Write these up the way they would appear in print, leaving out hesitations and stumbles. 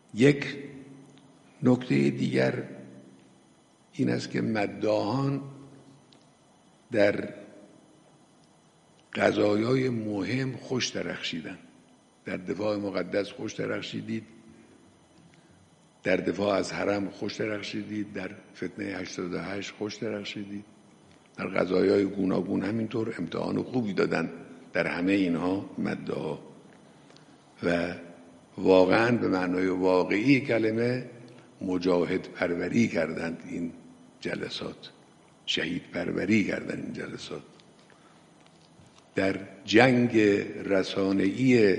یک نکته دیگر این است که مداحان در قضایای مهم خوش درخشیدن. در دفاع مقدس خوش درخشیدید، در دفاع از حرم خوش درخشیدید، در فتنه 88 خوش درخشیدید، در قضایای گوناگون همینطور امتحان خوبی دادن در همه اینها مداحا و واقعا به معنای واقعی کلمه مجاهد پروری کردند این جلسات، شهید پروری کردند این جلسات. در جنگ رسانه‌ای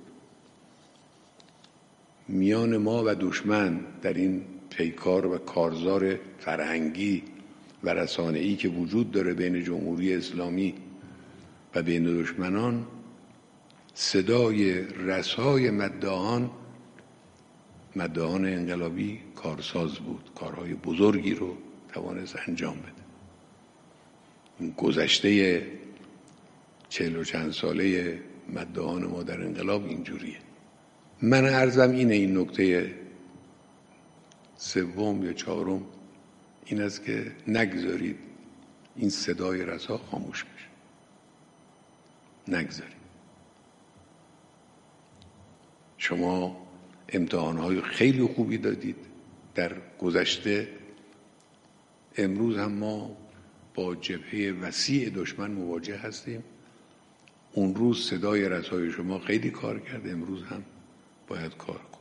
میان ما و دشمن، در این پیکار و کارزار فرهنگی و رسانه‌ای که وجود داره بین جمهوری اسلامی و بین دشمنان، صدای رسای مداحان انقلابی کارساز بود، کارهای بزرگی رو توانست انجام بده. این گذشته 40 و چند ساله مداحان ما در انقلاب اینجوریه. من عرضم اینه، این نکته سوم یا چهارم این است که نگذارید این صدای رسا خاموش بشه، نگذارید. شما امتحانهای خیلی خوبی دادید در گذشته، امروز هم ما با جبهه وسیع دشمن مواجه هستیم. اون روز صدای رسای شما خیلی کار کرد، امروز هم باید کار کنید.